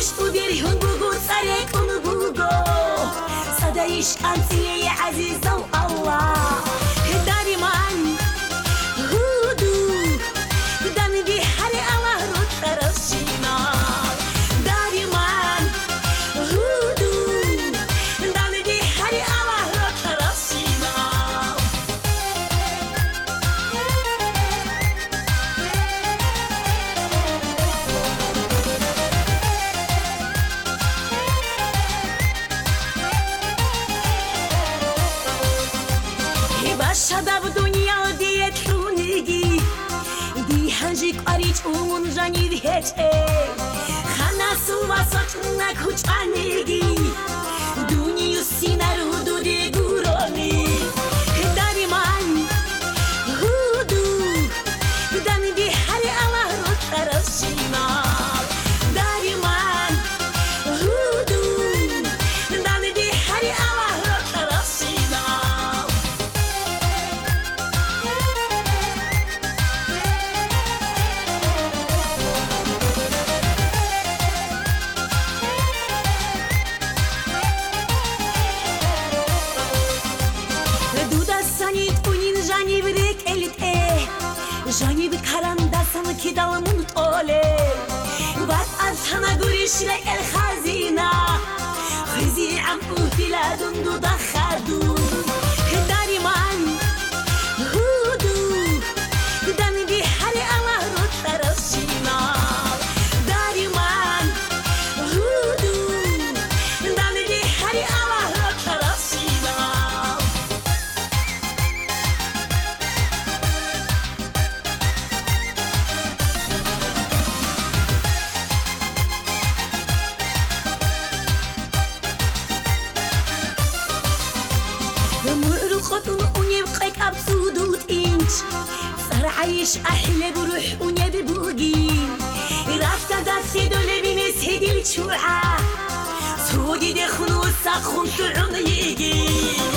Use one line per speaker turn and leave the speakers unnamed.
تو بیرون بگو سر کنو بگو صدایش انتیه عزیزم الله داری من هودو دن بی هر الله رو ترسینا داری من هودو دن بی هر الله رو ترسینا Başada bu dünya diye tunigi Di hanjik ariç umun jani vheche Khana suva sochna kuchanigi Duniyu sinaru dudi guroni Dari man hudu Dan di hari Allah ro tarasina Dari man hudu Dan di hari Allah ro tarasina Жани врек элите Жани в карандасан кидалмун толе Ват ансана гуришля эл хазина Хизи ам ухтиладун дуда хаду Дари ман худу Дан би хари Allah ро тарасина Дари ман худу Дан би хари Allah ро тарасина خطون ونبقى كابسودوت إنش صار عايش أحلى بروح ونبي بوجين رافتا داسي دولي بنس هدي الشوعة سودي دخنو الساخون تعون يجي